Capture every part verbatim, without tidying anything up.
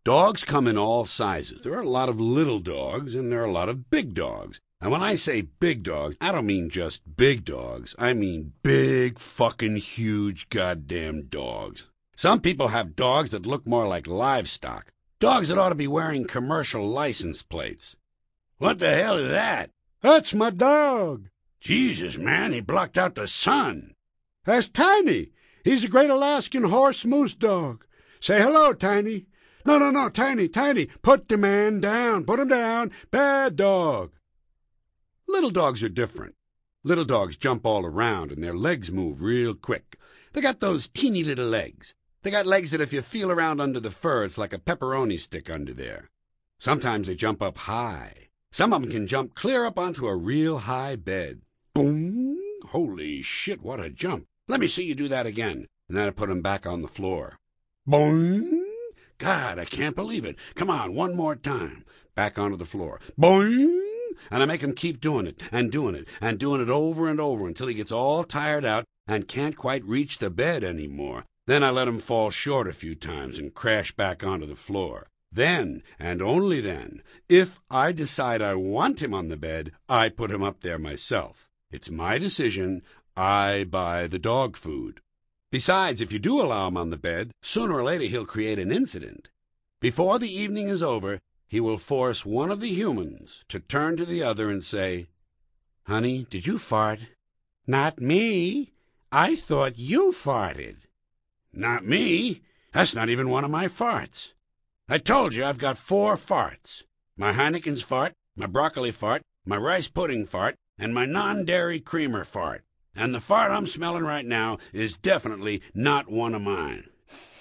Dogs come in all sizes. There are a lot of little dogs, and there are a lot of big dogs. And when I say big dogs, I don't mean just big dogs. I mean big, fucking huge goddamn dogs. Some people have dogs that look more like livestock. Dogs that ought to be wearing commercial license plates. What the hell is that? That's my dog. Jesus, man, he blocked out the sun. That's Tiny. He's a great Alaskan horse moose dog. Say hello, Tiny. No, no, no, Tiny, Tiny. Put the man down. Put him down. Bad dog. Little dogs are different. Little dogs jump all around, and their legs move real quick. They got those teeny little legs. They got legs that if you feel around under the fur, it's like a pepperoni stick under there. Sometimes they jump up high. Some of them can jump clear up onto a real high bed. Boom! Holy shit, what a jump. Let me see you do that again. And then I put him back on the floor. Boing! God, I can't believe it. Come on, one more time. Back onto the floor. Boing! And I make him keep doing it, and doing it, and doing it over and over until he gets all tired out and can't quite reach the bed any more. Then I let him fall short a few times and crash back onto the floor. Then, and only then, if I decide I want him on the bed, I put him up there myself. It's my decision. I buy the dog food. Besides, if you do allow him on the bed, sooner or later he'll create an incident. Before the evening is over, he will force one of the humans to turn to the other and say, "Honey, did you fart?" Not me. I thought you farted. Not me. That's not even one of my farts. I told you I've got four farts. My Heineken's fart, my broccoli fart, my rice pudding fart, and my non-dairy creamer fart. And the fart I'm smelling right now is definitely not one of mine.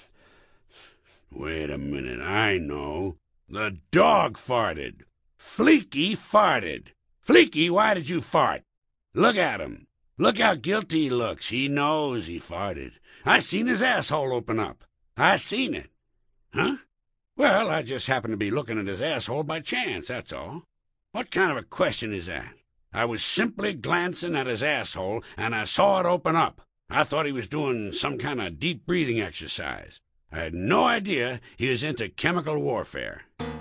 Wait a minute, I know. The dog farted. Fleeky farted. Fleeky, why did you fart? Look at him. Look how guilty he looks. He knows he farted. I seen his asshole open up. I seen it. Huh? Well, I just happened to be looking at his asshole by chance, that's all. What kind of a question is that? I was simply glancing at his asshole, and I saw it open up. I thought he was doing some kind of deep breathing exercise. I had no idea he was into chemical warfare.